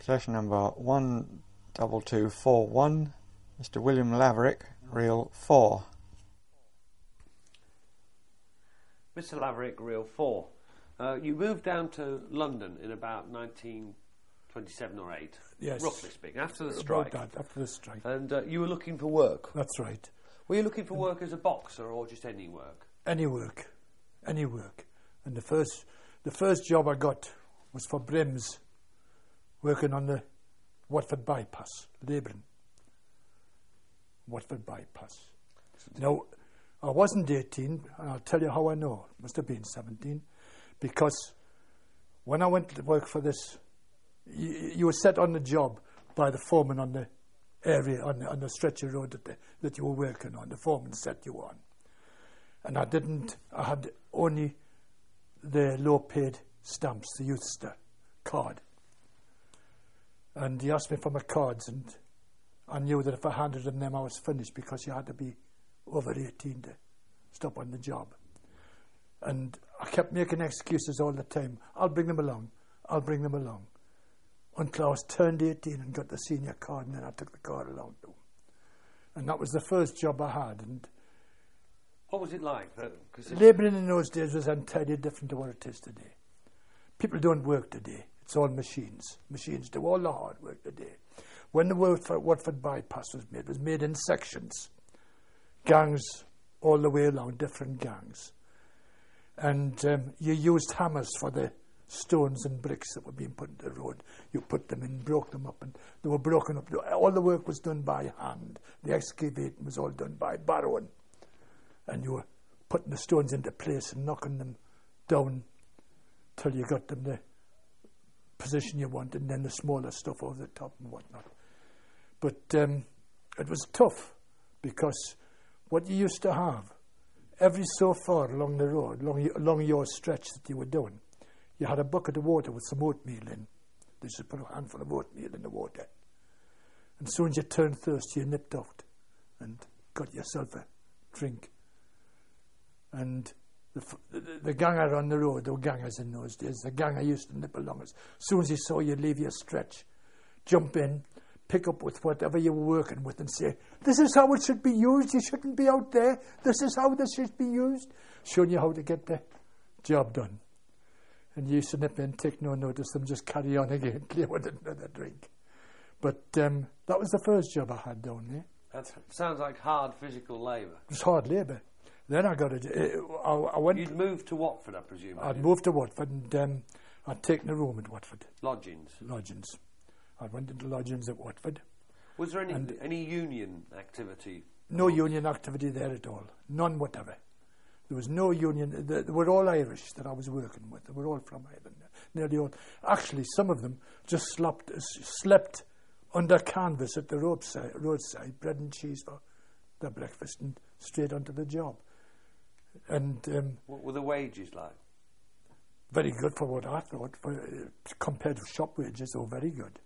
Possession number 12241, Mr. William Laverick, reel 4. Mr. Laverick, reel 4. You moved down to London in about 1927 or 8, yes, roughly speaking, after the strike. About that, after the strike. And you were looking for work. That's right. Were you looking for work as a boxer or just any work? Any work. Any work. And the first job I got was for Brims, working on the Watford bypass, labouring. Watford bypass. Now, I wasn't 18, and I'll tell you how I know. It must have been 17, because when I went to work for this, you were set on the job by the foreman on the area, on the stretch of road that you were working on. The foreman set you on. And I had only the low-paid stamps, the Youthster card. And he asked me for my cards, and I knew that if I handed him them, I was finished, because you had to be over 18 to stop on the job. And I kept making excuses all the time. I'll bring them along. Until I was turned 18 and got the senior card, and then I took the card along to him. And that was the first job I had. And what was it like? Labouring in those days was entirely different to what it is today. People don't work today. It's all machines. Machines do all the hard work today. When the Watford bypass was made in sections. Gangs all the way along, different gangs. And you used hammers for the stones and bricks that were being put into the road. You put them in, broke them up, and they were broken up. All the work was done by hand. The excavating was all done by barrowing. And you were putting the stones into place and knocking them down till you got them the position you wanted, and then the smaller stuff over the top and whatnot. But it was tough, because what you used to have, every so far along the road, along your stretch that you were doing, you had a bucket of water with some oatmeal in. They just put a handful of oatmeal in the water. And as soon as you turned thirsty, you nipped out and got yourself a drink. And the ganger on the road, there were gangers in those days, the ganger used to nip along us. As soon as he saw you leave your stretch, jump in, pick up with whatever you were working with and say, this is how it should be used, you shouldn't be out there, this is how this should be used, showing you how to get the job done. And you used to nip in, take no notice, and just carry on again till you wanted another drink. But that was the first job I had down there. That sounds like hard physical labour. It was hard labour. Then I got I went... You'd moved to Watford, I presume. I'd moved to Watford, and I'd taken a room at Watford. Lodgings? Lodgings. I went into lodgings at Watford. Was there any union activity? No union activity there at all. None whatever. There was no union. They were all Irish that I was working with. They were all from Ireland. Nearly all. Actually, some of them just slept under canvas at the roadside, bread and cheese for their breakfast, and straight onto the job. And what were the wages like? Very good for what I thought. Compared to shop wages, they were very good.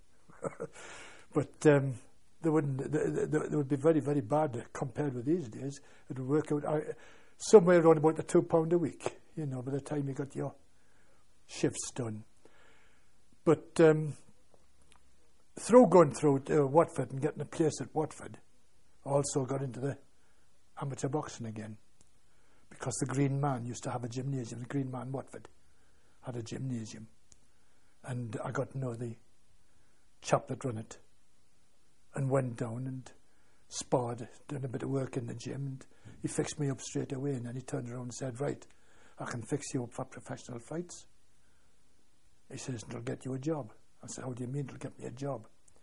But they would be very, very bad compared with these days. It would work out somewhere around about the £2 a week, by the time you got your shifts done. But through going through Watford and getting a place at Watford, I also got into the amateur boxing again, because the Green Man used to have a gymnasium. The Green Man Watford had a gymnasium, and I got to know the chap that run it, and went down and sparred, done a bit of work in the gym, and he fixed me up straight away. And then he turned around and said, right, I can fix you up for professional fights. He says, it'll get you a job. I said, how do you mean it'll get me a job?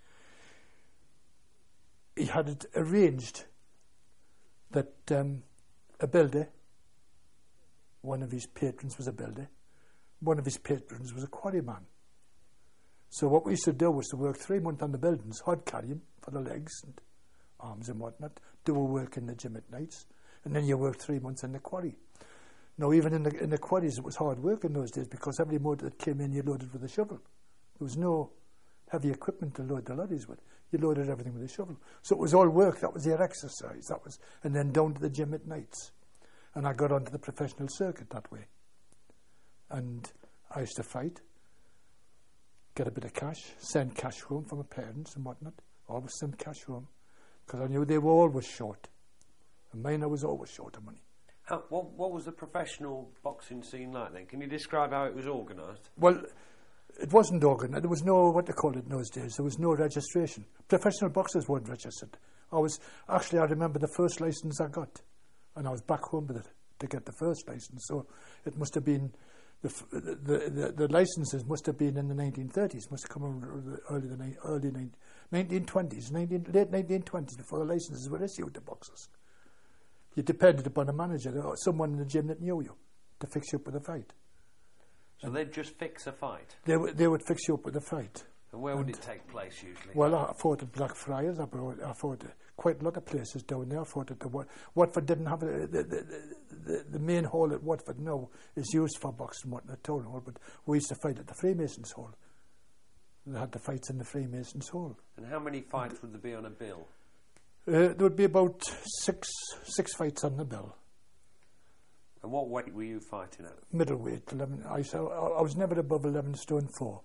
He had it arranged that a builder, one of his patrons was a builder, one of his patrons was a quarryman. So what we used to do was to work 3 months on the buildings, hard carrying for the legs and arms and whatnot, do a work in the gym at nights, and then you work 3 months in the quarry. Now, even in the quarries, it was hard work in those days, because every motor that came in, you loaded with a shovel. There was no heavy equipment to load the lorries with. You loaded everything with a shovel. So it was all work. That was your exercise. And then down to the gym at nights. And I got onto the professional circuit that way. And I used to fight. get a bit of cash, send cash home for my parents and whatnot. Always send cash home, because I knew they were always short. And mine, I was always short of money. What was the professional boxing scene like then? Can you describe how it was organised? Well, it wasn't organised. There was no, what they called it in those days, there was no registration. Professional boxers weren't registered. I remember the first licence I got, and I was back home with it to get the first licence. So it must have been, the licences must have been in the 1930s, must have come around early 1920s, late 1920s, before the licences were issued to boxers. You depended upon a manager or someone in the gym that knew you to fix you up with a fight. So they'd just fix a fight? They would fix you up with a fight. And where would it take place usually? Well, I fought at Blackfriars. I fought at quite a lot of places down there. I fought at Watford didn't have the main hall at Watford now is used for boxing, the town hall, but we used to fight at the Freemasons Hall. They had the fights in the Freemasons Hall. And how many fights would there be on a bill? There would be about six fights on the bill. And what weight were you fighting at? Middleweight, 11. I was never above 11 stone 4.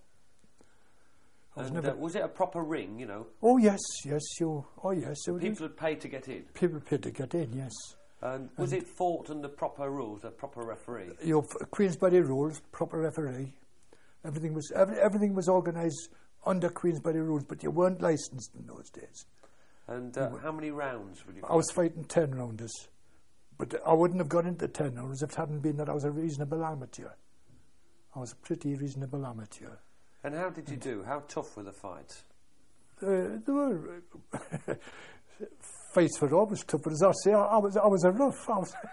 Was it a proper ring, you know? Oh yes. People had paid to get in? People paid to get in, yes. And was it fought under proper rules, a proper referee? Queensberry rules, proper referee. Everything was organised under Queensberry rules, but you weren't licensed in those days. And how many rounds would you fight? I was fighting 10 rounders, but I wouldn't have got into 10 rounders if it hadn't been that I was a reasonable amateur. I was a pretty reasonable amateur. And how did you do? How tough were the fights? There were fights were always tough, but as I say, I was a rough.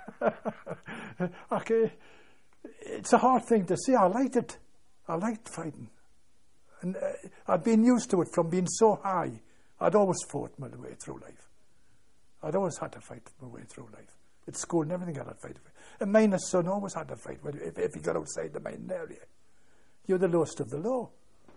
Okay, it's a hard thing to say. I liked it. I liked fighting, and I'd been used to it from being so high. I'd always fought my way through life. I'd always had to fight my way through life. At school and everything, I had to fight. And my son always had to fight. If he got outside the main area, you're the lowest of the low.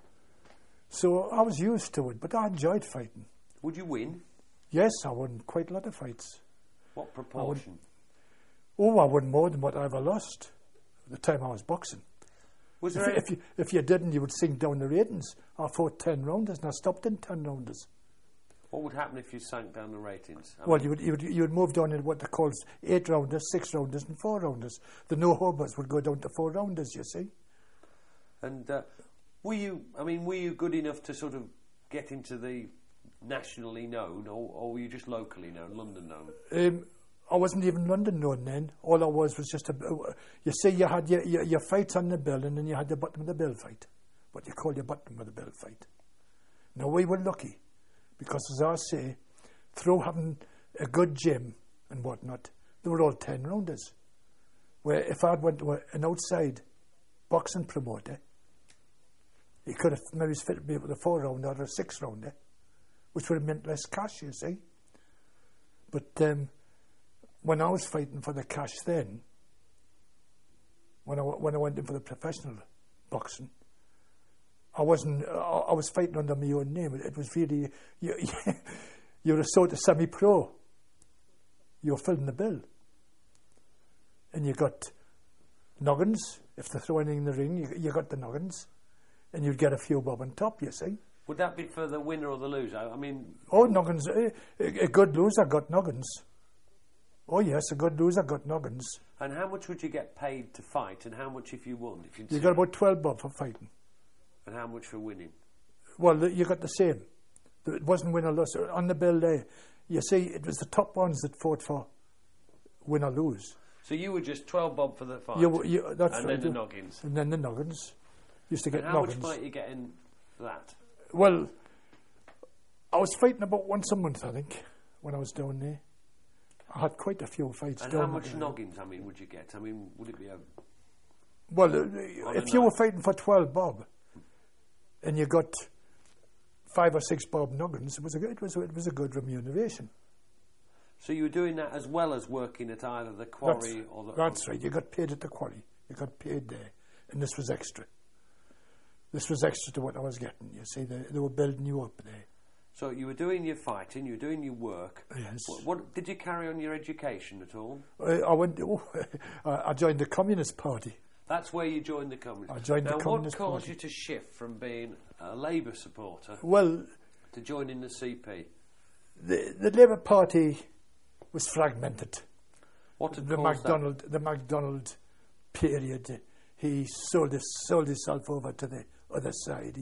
So I was used to it, but I enjoyed fighting. Would you win? Yes, I won quite a lot of fights. What proportion? I won more than what I ever lost at the time I was boxing. Was there if you didn't, you would sink down the ratings. I fought 10 rounders and I stopped in 10 rounders. What would happen if you sank down the ratings? You would move down in what they call 8 rounders, 6 rounders and 4 rounders. The no-hobos would go down to 4 rounders, you see. And were you good enough to sort of get into the nationally known, or were you just locally known, London known? I wasn't even London known then. All I was just you see, you had your fights on the bill, and then you had the bottom of the bill fight. What you call your bottom of the bill fight. Now, we were lucky, because as I say, through having a good gym and whatnot, they were all 10 rounders. Where if I'd went to an outside boxing promoter, he could have maybe fitted me with a 4 rounder or a 6 rounder, which would have meant less cash, you see. But when I was fighting for the cash then, when I went in for the professional boxing, I was fighting under my own name. It was really, you're a sort of semi-pro. You're filling the bill. And you got noggins. If they throw anything in the ring, you got the noggins. And you'd get a few bob on top, you see. Would that be for the winner or the loser? I mean... Oh, noggins. A good loser got noggins. Oh, yes, a good loser got noggins. And how much would you get paid to fight, and how much if you won? You got about 12 bob for fighting. And how much for winning? Well, you got the same. It wasn't win or lose. On the bill there, you see, it was the top ones that fought for win or lose. So you were just 12 bob for the fight? That's and right, then the noggins? And then the noggins. Used to get how noggins. much might you get in for that? Well, I was fighting about once a month, I think, when I was down there. I had quite a few fights. And how much noggins, would you get? Would it be a... Well, if you were fighting for 12 bob, and you got 5 or 6 bob noggins, it was a good remuneration. So you were doing that as well as working at either the quarry or the... That's right. You got paid at the quarry. You got paid there, and this was extra. This was extra to what I was getting. You see, they were building you up there. So you were doing your fighting, you were doing your work. Yes. What did you carry on your education at all? I joined the Communist Party. That's where you joined the Communists. I joined the Communist Now, what caused Party. you to shift from being a Labour supporter Well, to joining the CP? the Labour Party was fragmented. What had The caused MacDonald, the MacDonald period, he sold himself over to the other side.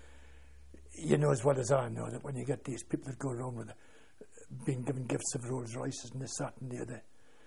You know as well as I know that when you get these people that go around with being given gifts of Rolls Royces and this, that, and the other,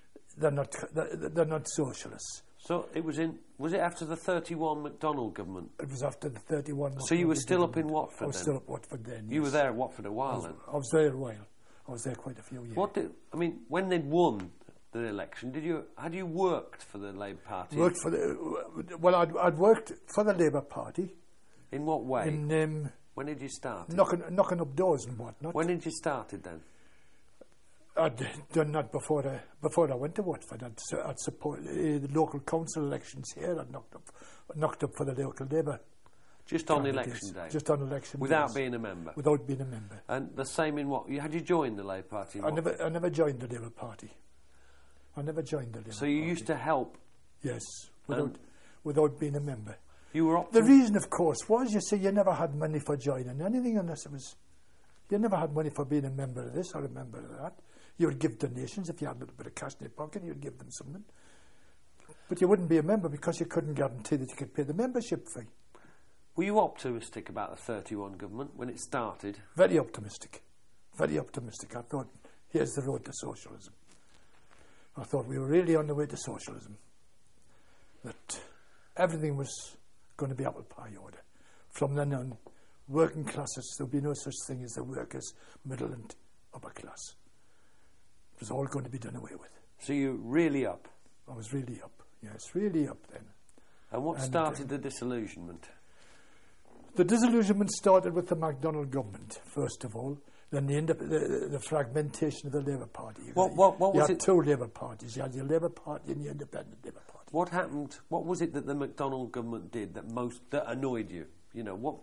they're not socialists. So it was after the 31 MacDonald government? It was after the 31. So you were still up in Watford I was then? still up in Watford then. You yes. were there at Watford a while then? I was there a while. I was there quite a few years. When they'd won the election, had you worked for the Labour Party? Worked for I'd worked for the Labour Party. In what way? In when did you start? knocking up doors and whatnot. When did you start it then? I'd done that before I went to Watford. I'd support the local council elections here. I'd knocked up for the local Labour. Just on election day? Just on election Without days. being a member? Without being a member. And the same in what? Had you joined the Labour Party? I never joined the Labour Party. I never joined the Labour Party. So you used to help? Yes, without being a member. You were The reason, of course, was, you see, you never had money for joining anything unless it was... You never had money for being a member of this or a member of that. You would give donations. If you had a little bit of cash in your pocket, you would give them something. But you wouldn't be a member because you couldn't guarantee that you could pay the membership fee. Were you optimistic about the 31 government when it started? Very optimistic. Very optimistic. I thought, here's the road to socialism. I thought we were really on the way to socialism. That everything was going to be apple pie order. From then on, working classes, there would be no such thing as the workers, middle and upper class. It was all going to be done away with. So you were really up? I was really up, yes, really up then. And what started the disillusionment? The disillusionment started with the MacDonald government, first of all, then the fragmentation of the Labour Party. You had two Labour parties. You had your Labour Party and your Independent Labour Party. What happened? What was it that the MacDonald government did that annoyed you? You know, what...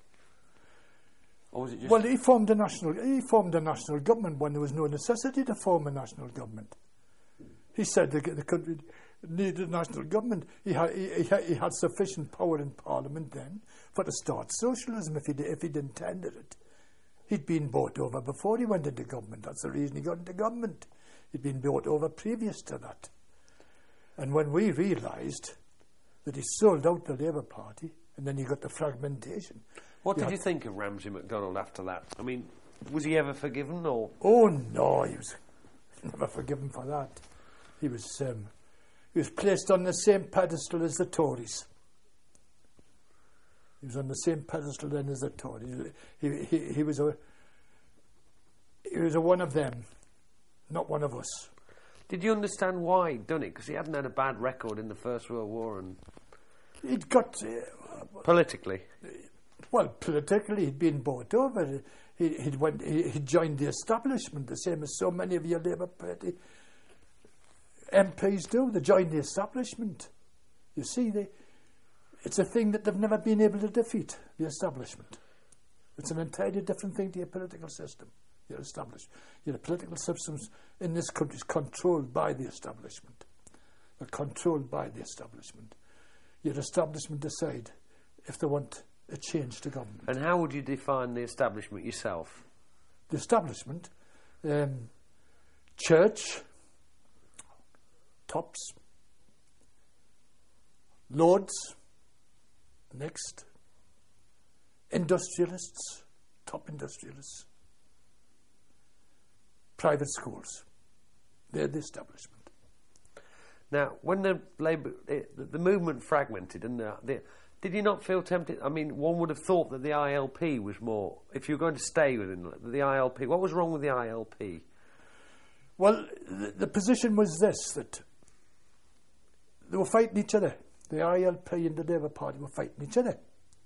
Or was it just... Well, he formed a national government when there was no necessity to form a national government. He said the country needed a national government. He had sufficient power in Parliament then to start socialism if he'd intended it. He'd been bought over before he went into government. That's the reason he got into government. He'd been bought over previous to that. And when we realised that he sold out the Labour Party, and then you got the fragmentation. What did you think of Ramsay MacDonald after that? I mean, was he ever forgiven, or...? Oh, no, he was never forgiven for that. He was placed on the same pedestal as the Tories. He was on the same pedestal then as the Tories. He was a one of them, not one of us. Did you understand why he'd done it? Because he hadn't had a bad record in the First World War and... He'd got... politically? Well, politically, he'd been bought over. He'd joined the establishment, the same as so many of your Labour Party MPs do. They join the establishment. You see, it's a thing that they've never been able to defeat, the establishment. It's an entirely different thing to your political system. Your political systems in this country is controlled by the establishment. They're controlled by the establishment. Your establishment decide if they want a change to government. And how would you define the establishment yourself? The establishment, church, tops, lords, next, industrialists, top industrialists, private schools. They're the establishment. Now, when the movement fragmented, and did you not feel tempted? I mean, one would have thought that the ILP was more... If you were going to stay within the ILP, what was wrong with the ILP? Well, the position was this, that they were fighting each other. The ILP and the Labour Party were fighting each other.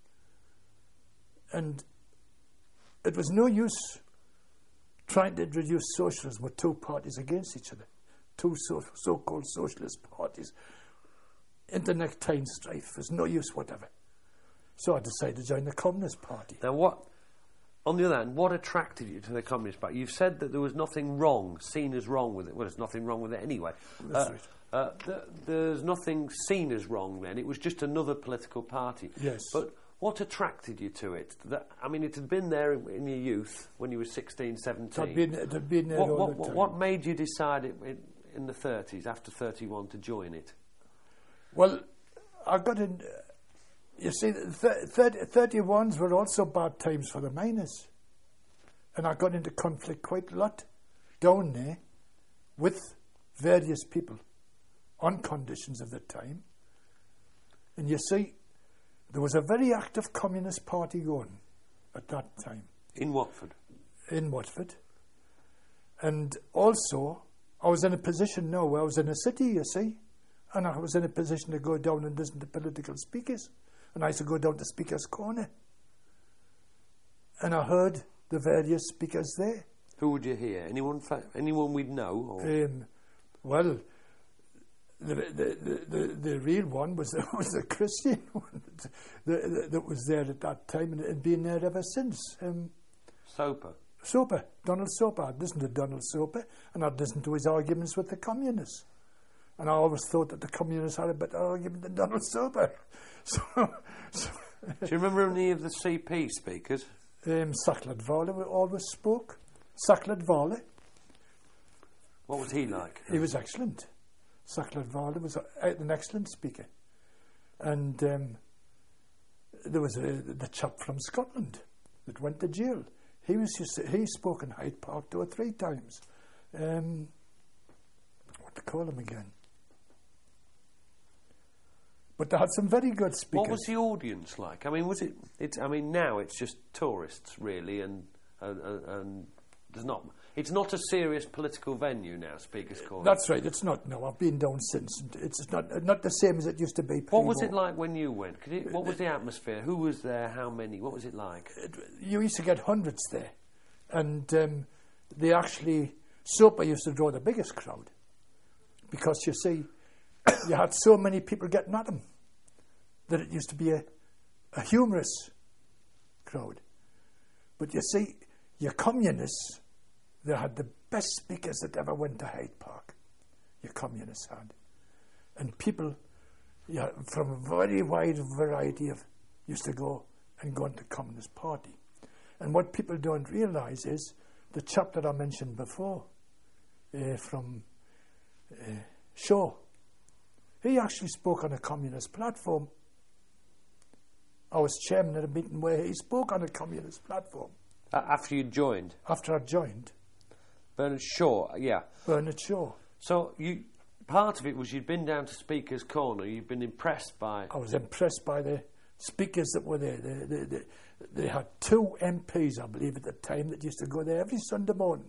And it was no use trying to introduce socialism with two parties against each other. Two so-called socialist parties. Internecine strife. There's no use whatever. So I decided to join the Communist Party. Now, on the other hand, what attracted you to the Communist Party? You've said that there was nothing wrong, seen as wrong with it. Well, there's nothing wrong with it anyway. That's right. There's nothing seen as wrong then. It was just another political party. Yes. But what attracted you to it? I mean, it had been there in your youth when you were 16, 17. It had been there all the time. What made you decide in the 30s, after 31, to join it? Well, I got in... You see, 31s were also bad times for the miners. And I got into conflict quite a lot down there with various people on conditions of the time. And you see, there was a very active Communist Party going at that time. In Watford? In Watford. And also, I was in a position now where I was in a city, you see, and I was in a position to go down and listen to political speakers. And I used to go down to Speaker's Corner. And I heard the various speakers there. Who would you hear? Anyone we'd know? Or? Well, the real one was the Christian one that was there at that time and been there ever since. Soper, Donald Soper. I'd listened to Donald Soper and I'd listened to his arguments with the communists. And I always thought that the communists had a better argument than Donald Soper. So do you remember any of the CP speakers? Sacklad Varley always spoke. Sacklad Varley. What was he like? He was excellent. Sacklad Varley was an excellent speaker. And there was the chap from Scotland that went to jail. He spoke in Hyde Park 2 or 3 times. What to call him again? But they had some very good speakers. What was the audience like? I mean, was it? I mean, now it's just tourists really, and there's not. It's not a serious political venue now. Speakers Corner. That's right. It's not. No, I've been down since. It's not the same as it used to be. What was it like when you went? What was the atmosphere? Who was there? How many? What was it like? You used to get hundreds there, and they actually Soper used to draw the biggest crowd because you see, you had so many people getting at him that it used to be a humorous crowd. But you see, your communists, they had the best speakers that ever went to Hyde Park. Your communists had. And people from a very wide variety of used to go and go into the Communist Party. And what people don't realise is the chap that I mentioned before from Shaw, he actually spoke on a communist platform. I was chairman at a meeting where he spoke on a communist platform. After you joined? After I joined. Bernard Shaw, yeah. Bernard Shaw. So part of it was you'd been down to Speaker's Corner, you'd been impressed by... I was impressed by the speakers that were there. They had 2 MPs, I believe, at the time that used to go there every Sunday morning.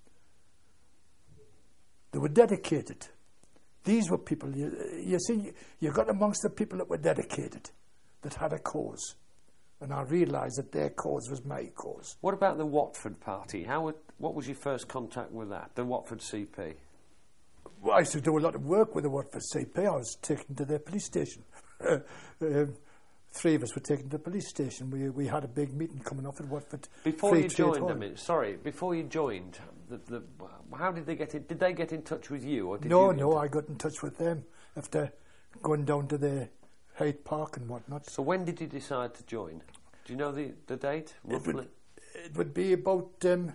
They were dedicated. These were people, you see, you got amongst the people that were dedicated, that had a cause. And I realised that their cause was my cause. What about the Watford Party? What was your first contact with that, the Watford CP? Well, I used to do a lot of work with the Watford CP. I was taken to their police station. 3 of us were taken to the police station. We had a big meeting coming off at Watford. Before you joined, before you joined, how did they get in? Did they get in touch with you? Or No, I got in touch with them after going down to the Hyde Park and whatnot. So when did you decide to join? Do you know the date, roughly? It would be about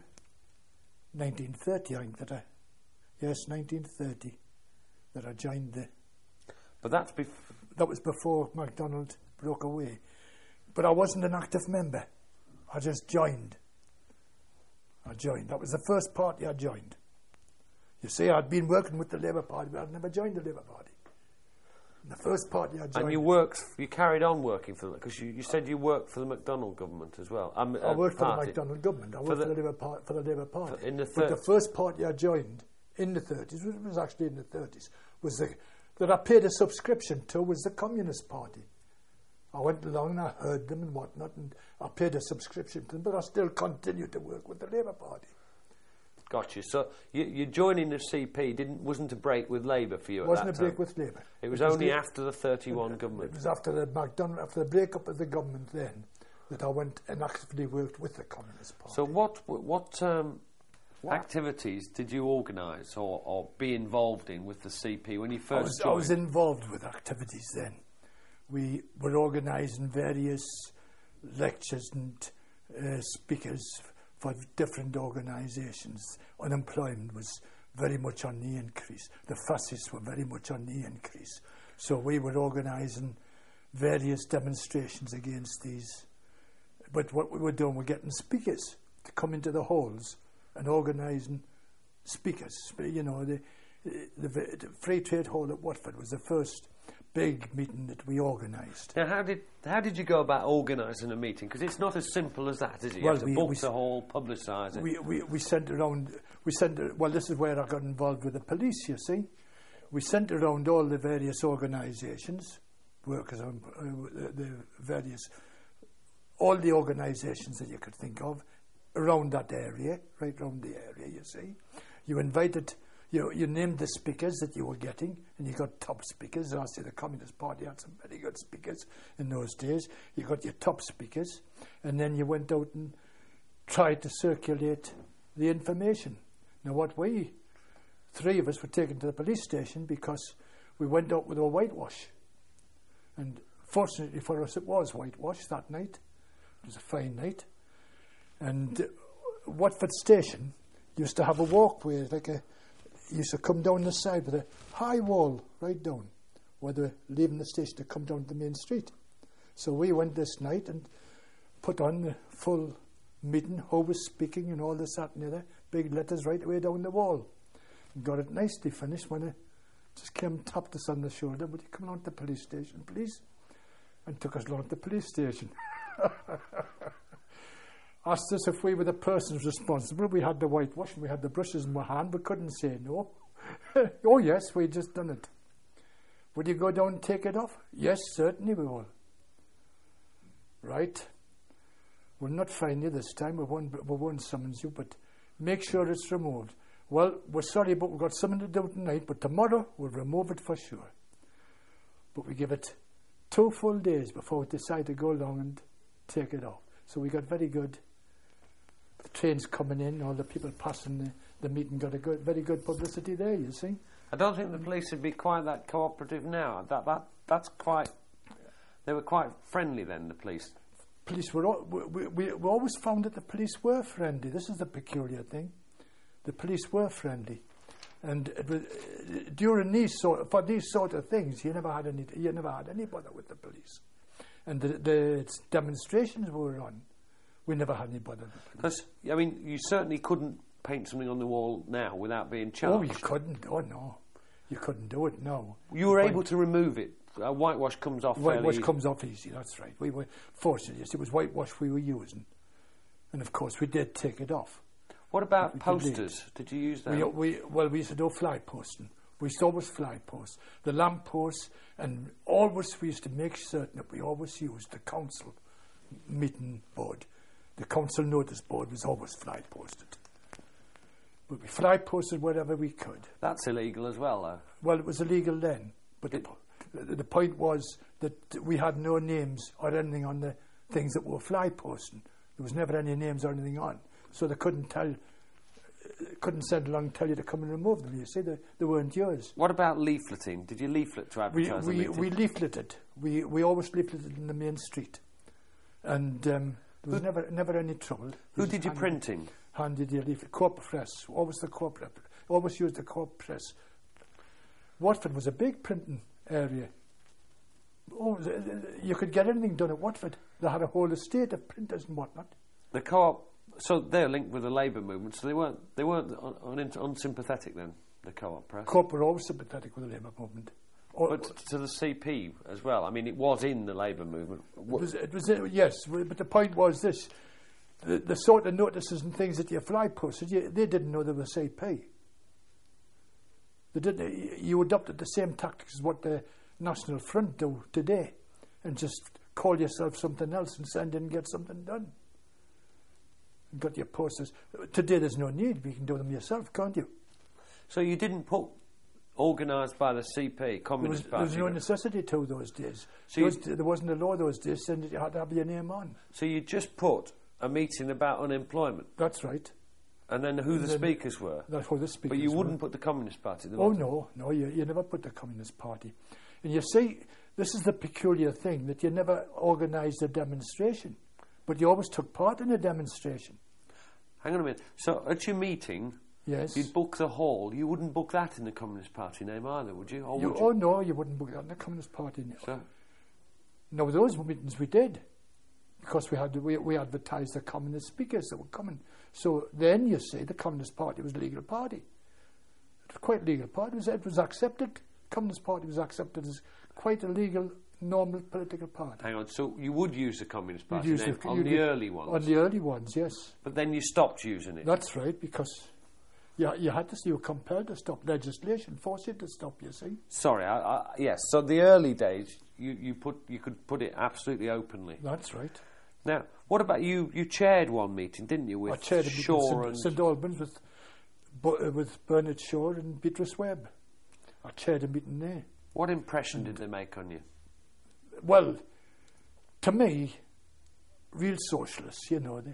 1930, I think, 1930, that I joined the... But that was before MacDonald broke away. But I wasn't an active member. I just joined. That was the first party I joined. You see, I'd been working with the Labour Party, but I'd never joined the Labour Party. The first party I joined... And you carried on working for them, because you said you worked for the MacDonald government as well. I worked for the MacDonald government. I worked for the Labour Party. But the first party I joined in the 30s, which was actually in the 30s, was that I paid a subscription to, was the Communist Party. I went along and I heard them and whatnot, and I paid a subscription to them, but I still continued to work with the Labour Party. Gotcha. So you joining the CP wasn't a break with Labour for you at that time? It wasn't a break with Labour. It was only after the 31 government? It was after the breakup of the government then that I went and actively worked with the Communist Party. So what What activities did you organise or be involved in with the CP when you first joined? I was involved with activities then. We were organising various lectures and speakers for different organisations. Unemployment was very much on the increase. The fascists were very much on the increase. So we were organising various demonstrations against these. But what we were doing, we're getting speakers to come into the halls and organising speakers. You know, the Free Trade Hall at Watford was the first big meeting that we organised. Now, how did you go about organising a meeting? Because it's not as simple as that, is it? You have to book the hall, publicise it. We sent around. Well, this is where I got involved with the police. You see, we sent around all the various organisations, workers on all the organisations that you could think of around that area, right around the area. You see, you invited. You named the speakers that you were getting, and you got top speakers. I say the Communist Party had some very good speakers in those days. You got your top speakers, and then you went out and tried to circulate the information. Now, three of us were taken to the police station because we went out with a whitewash. And fortunately for us, it was whitewash that night. It was a fine night. And Watford Station used to have a walkway, used to come down the side with a high wall right down where they were leaving the station to come down to the main street. So we went this night and put on the full meeting, who was speaking and all this, that and the other, big letters right away down the wall. And got it nicely finished when it just came and tapped us on the shoulder. Would you come along to the police station, please? And took us along to the police station. Asked us if we were the persons responsible. We had the whitewash and we had the brushes in our hand. We couldn't say no. Oh, yes, we just done it. Would you go down and take it off? Yes, certainly we will. Right. We'll not find you this time. We won't summons you, but make sure it's removed. Well, we're sorry, but we've got something to do tonight, but tomorrow we'll remove it for sure. But we give it 2 full days before we decide to go along and take it off. So we got very good. The trains coming in, all the people passing the meeting got very good publicity there, you see. I don't think the police would be quite that cooperative now. That's quite... They were quite friendly then, the police. Police were... We always found that the police were friendly. This is the peculiar thing. The police were friendly. And it was, during for these sort of things, you never had any bother with the police. And the demonstrations we were on, we never had any bother with the police. Because, I mean, you certainly couldn't paint something on the wall now without being charged. Oh, you couldn't. Oh, no. You couldn't do it, no. You were able to remove it. Whitewash comes off fairly easy. Whitewash comes off easy, that's right. We were fortunate. Yes, it was whitewash we were using. And, of course, we did take it off. What about posters? Did you use that? We used to do fly posting. We used to always fly post. The lamp posts, and always we used to make certain that we always used the council meeting board. The council notice board was always fly posted. But we fly posted wherever we could. That's illegal as well, though. Well, it was illegal then. But the point was that we had no names or anything on the things that were fly posting. There was never any names or anything on. So they couldn't send along and tell you to come and remove them. You see, they weren't yours. What about leafleting? Did you leaflet to advertise the meeting? We leafleted. We always leafleted in the main street. And there was never any trouble. Who did you printing? Handed your leaflet. Corp press. Always the corp press. Always used the corp press. Watford was a big printing area. Oh, you could get anything done at Watford. They had a whole estate of printers and whatnot. The co-op, so they're linked with the Labour movement, so they weren't unsympathetic then, the co-op press? Co-op were always sympathetic with the Labour movement. But to the CP as well. I mean, it was in the Labour movement. It was yes, but the point was this. The sort of notices and things that you fly posted, they didn't know they were CP. They didn't. You adopted the same tactics as what the National Front do today, and just call yourself something else and send in and get something done. And got your posters. Today there's no need. You can do them yourself, can't you? So you didn't put organised by the CP, Communist Party? There was no necessity to those days. So there wasn't a law those days saying that you had to have your name on. So you just put a meeting about unemployment? That's right. And then who the speakers were. That's who the speakers But you were. wouldn't put the Communist Party at the Oh, bottom. no, you never put the Communist Party. And you see, this is the peculiar thing, that you never organised a demonstration, but you always took part in a demonstration. Hang on a minute. So at your meeting, Yes. you'd book the hall. You wouldn't book that in the Communist Party name either, would you? Or would you? Oh, no, you wouldn't book that in the Communist Party. So, No, those meetings we did, because we advertised the communist speakers that were coming. So then, you see, the Communist Party was a legal party. It was quite a legal party. It was accepted. Communist Party was accepted as quite a legal, normal political party. hang on. So you would use the Communist Party You'd use name the- on you'd the use- early ones? On the early ones, yes. But then you stopped using it. That's right, because you had to, you were compelled to stop. Legislation forced you to stop, you see. Sorry, yes. So the early days, you could put it absolutely openly. That's right. Now, what about you? You chaired one meeting, didn't you, I with chaired a meeting Shaw in and St Albans with Bernard Shaw and Beatrice Webb. I chaired a meeting there. what impression did they make on you? Well, to me, real socialists, you know,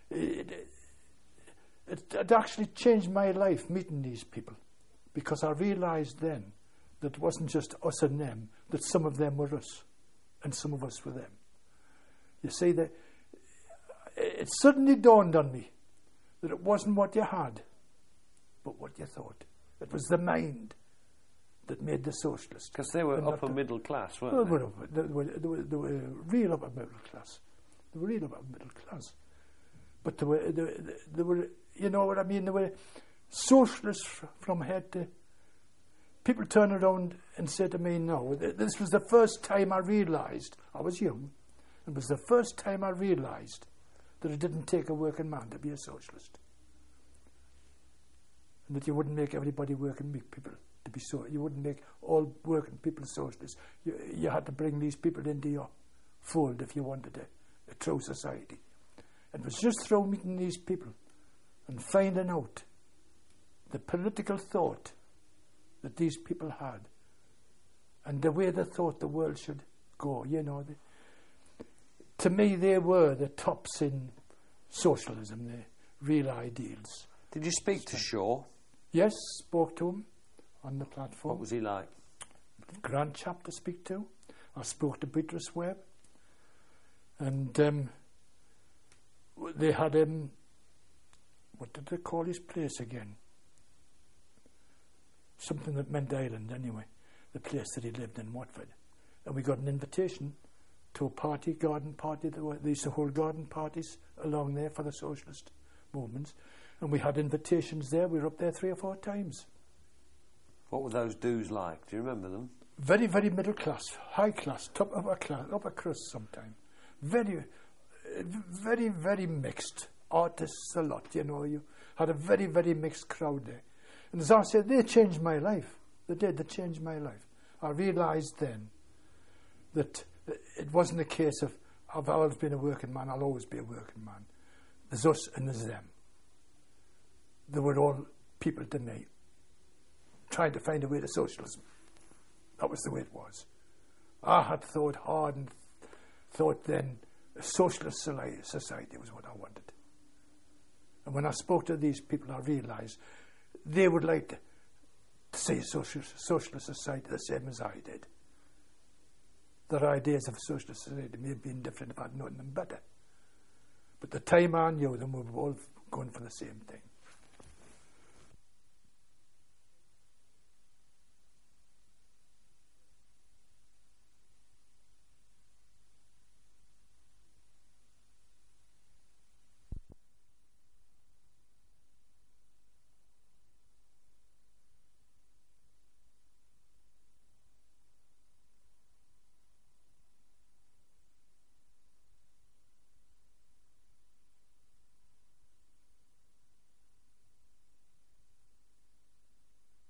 it actually changed my life meeting these people, because I realised then that it wasn't just us and them, that some of them were us and some of us were them. You see, it suddenly dawned on me that it wasn't what you had, but what you thought. It was the mind that made the socialist. Because they were And not upper the- middle class, weren't Well, they? they were real upper middle class. They were real upper middle class. But they were, you know what I mean? They were socialists from head to... People turn around and say to me, no, this was the first time I realised, I was young, it was the first time I realised that it didn't take a working man to be a socialist. And that you wouldn't make everybody working people to be so. You wouldn't make all working people socialists. You had to bring these people into your fold if you wanted a true society. It was just through meeting these people and finding out the political thought that these people had and the way they thought the world should go. You know, to me, they were the tops in socialism, the real ideals. Did you speak to Shaw? Yes, spoke to him on the platform. What was he like? Grand chap to speak to. I spoke to Beatrice Webb, and they had what did they call his place again? Something that meant Island, anyway. The place that he lived in, Watford. And we got an invitation to a party, garden party. They used to hold garden parties along there for the socialist movements. And we had invitations there. We were up there 3 or 4 times. What were those dues like? Do you remember them? Very, very middle class, high class, top upper crust sometimes. Very, very, very mixed. Artists a lot, you know. You had a very, very mixed crowd there. And as I said, they changed my life. They did, they changed my life. I realised then that it wasn't a case of I've always been a working man, I'll always be a working man. There's us and there's them. They were all people to me, trying to find a way to socialism. That was the way it was. I had thought hard and thought then a socialist society was what I wanted. And when I spoke to these people, I realised they would like to see a socialist society the same as I did. Their ideas of socialist society may have been different if I'd known them better. But the time I knew them, we were all going for the same thing.